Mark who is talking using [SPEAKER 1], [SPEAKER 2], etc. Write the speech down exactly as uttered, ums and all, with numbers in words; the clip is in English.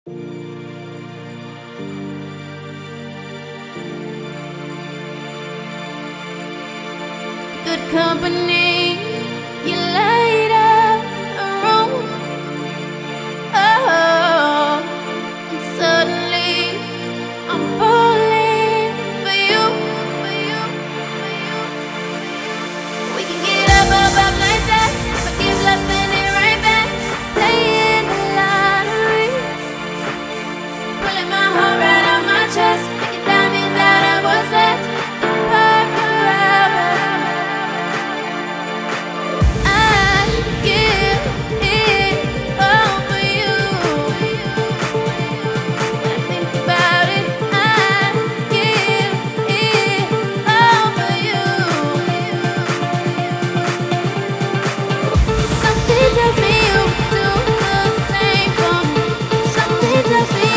[SPEAKER 1] Good company, you light up a room. Oh, and suddenly I'm falling for you, for you, for you. We can get up, up, up like that. Forgive, love, send it right back. Playing the lottery, pulling my heart right out my chest, making diamonds out of what's left. Depart forever. Something tells me